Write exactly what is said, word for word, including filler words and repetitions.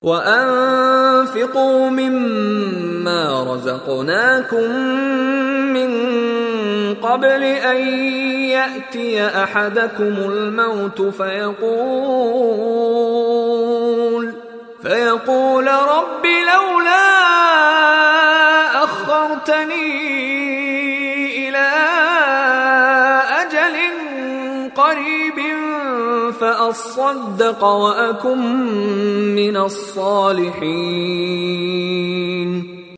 وأنفقوا مما رزقناكم من قبل أن يأتي أحدكم الموت فيقول فيقول رب لولا أخرتني إلى أجل قريب فأصدق وأكن من الصالحين